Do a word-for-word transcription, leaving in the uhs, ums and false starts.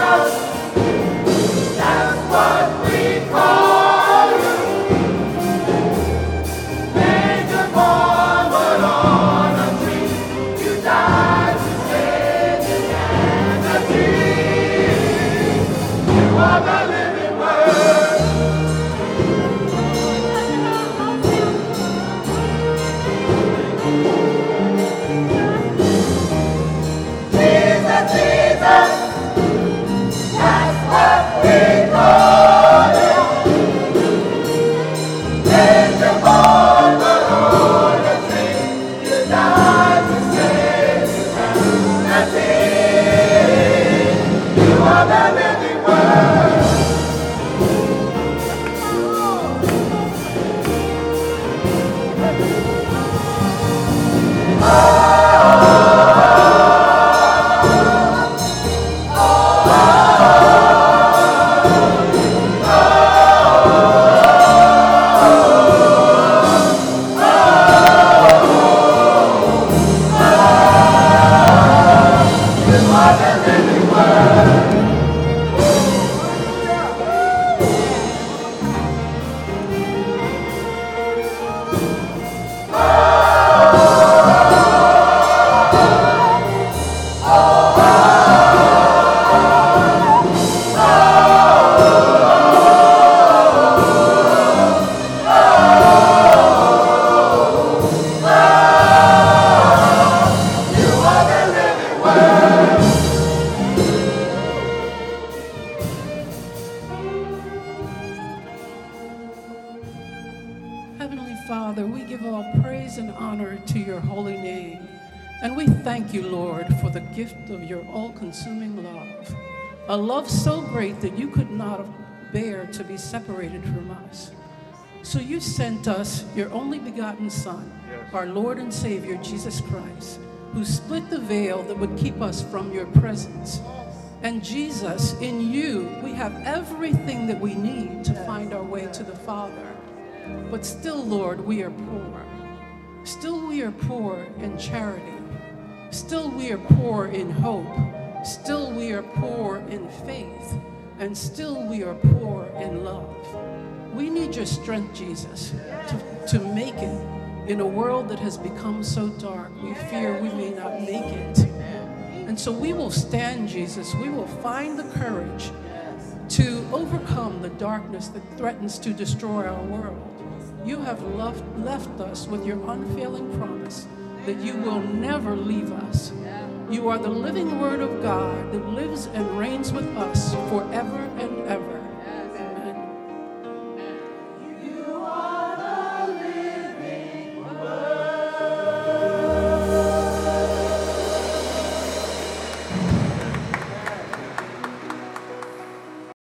Heavenly Father, we give all praise and honor to your holy name. And we thank you, Lord, for the gift of your all-consuming love. A love so great that you could not bear to be separated from us. So you sent us your only begotten Son, yes, our Lord and Savior, Jesus Christ, who split the veil that would keep us from your presence. And Jesus, in you, we have everything that we need to find our way to the Father. But still, Lord, we are poor. Still we are poor in charity. Still we are poor in hope. Still we are poor in faith. And still we are poor in love. We need your strength, Jesus, to, to make it in a world that has become so dark. We fear we may not make it. And so we will stand, Jesus. We will find the courage to overcome the darkness that threatens to destroy our world. You have left, left us with your unfailing promise that you will never leave us. You are the living word of God that lives and reigns with us forever and ever.